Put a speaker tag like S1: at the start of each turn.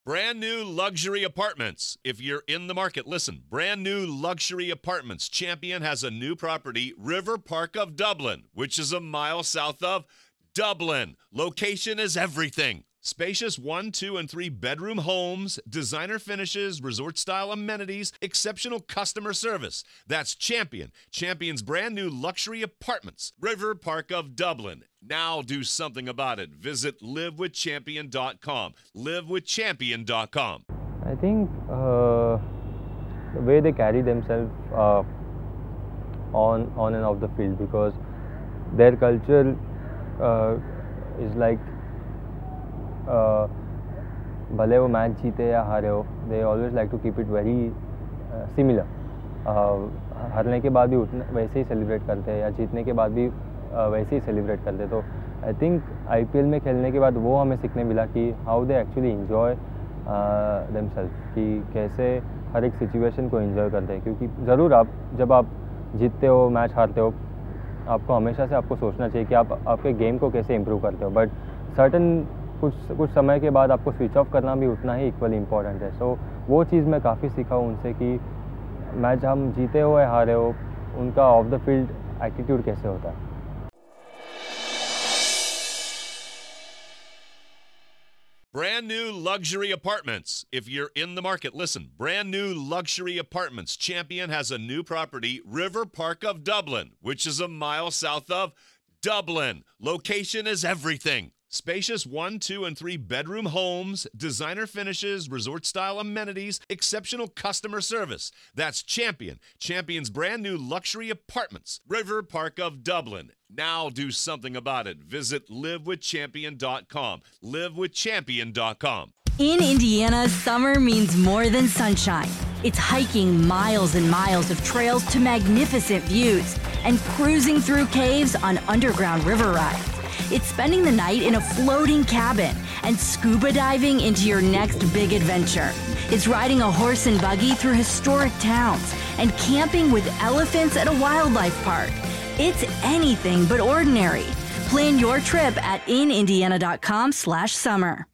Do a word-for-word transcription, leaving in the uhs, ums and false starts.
S1: Brand new luxury apartments. If you're in the market, listen. Brand new luxury apartments. Champion has a new property, River Park of Dublin, which is a mile south of Dublin. Location is everything. Spacious one, two, and three bedroom homes, designer finishes, resort-style amenities, exceptional customer service. That's Champion. Champion's brand new luxury apartments, River Park of Dublin. Now do something about it. Visit live with champion dot com. live with champion dot com.
S2: I think uh, the way they carry themselves uh, on on and off the field, because their culture uh, is like uh, भले वो match जीते या हारे हो, they always like to keep it very uh, similar. uh, हारने के बाद भी उतना वैसे ही सेलिब्रेट करते हैं या जीतने के बाद भी uh, वैसे ही सेलिब्रेट करते हैं. तो आई थिंक आईपीएल में खेलने के बाद वो हमें सीखने मिला कि how they actually enjoy themselves, कि कैसे हर एक सिचुएशन को एंजॉय करते हैं. क्योंकि ज़रूर आप जब आप जीतते हो, मैच हारते हो, आपको हमेशा से आपको सोचना चाहिए कि आप आपके गेम को कैसे इम्प्रूव करते हो. बट सर्टन कुछ कुछ समय के बाद आपको स्विच ऑफ करना भी उतना ही इक्वली इम्पॉर्टेंट है. सो so, वो चीज़ मैं काफ़ी सीखा हूँ उनसे कि मैच हम जीते हो या हारे हो, उनका ऑफ द फील्ड एटीट्यूड कैसे होता है.
S1: Brand new luxury apartments. If you're in the market, listen. Brand new luxury apartments. Champion has a new property, River Park of Dublin, which is a mile south of Dublin. Location is everything. Spacious one, two, and three bedroom homes, designer finishes, resort-style amenities, exceptional customer service. That's Champion. Champion's brand new luxury apartments, River Park of Dublin. Now do something about it. Visit live with champion dot com. live with champion dot com.
S3: In Indiana, summer means more than sunshine. It's hiking miles and miles of trails to magnificent views and cruising through caves on underground river rides. It's spending the night in a floating cabin and scuba diving into your next big adventure. It's riding a horse and buggy through historic towns and camping with elephants at a wildlife park. It's anything but ordinary. Plan your trip at in indiana dot com slash summer.